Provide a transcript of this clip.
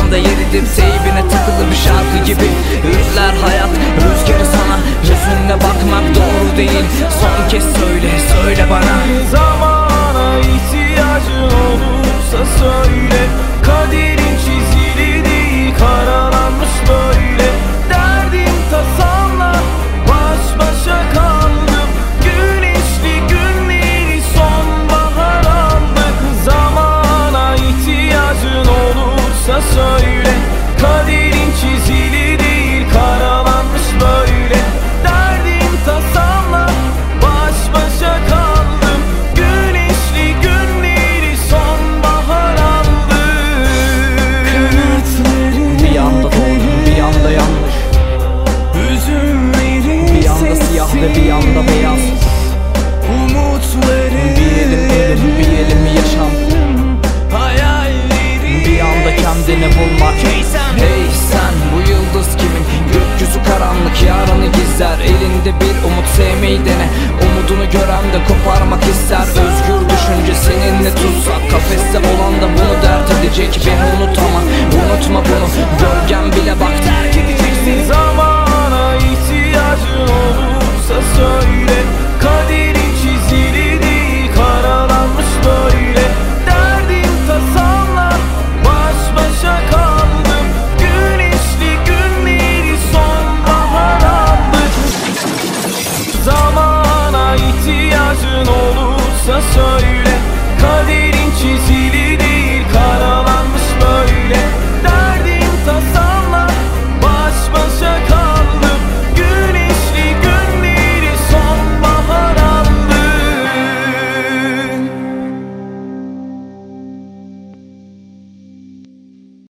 anda yeridir. Teybine takılı bir şarkı gibi üfler hayat rüzgarı sana. Yüzünle bakmak doğru değil. Son kez söyle, söyle bana. Zamana ihtiyacın olursa söyle. Kaderin çizili değil, karalanmış böyle. Derdim tasamla baş başa kaldım. Güneşli günleri sonbahar aldık. Zamana ihtiyacın olursa söyle. Kaderin çizili değil, karalanmış böyle. Derdim tasamla baş başa kaldım. Güneşli günleri sonbahar aldık. Bir anda doğru, bir anda yanlış. Bir anda siyah ve bir anda beyaz. Bir elim, bir elim yaşam. Bir anda kendini bulmak. Hey sen, bu yıldız kimin? Gökyüzü karanlık, yarını gizler. Elinde bir umut, sevmeyi dene. Umudunu gören de koparmak ister. Özgür düşünce seninle tutsak. Kafeste olan da bunu dert edecek. Beni unut ama unutma bunu.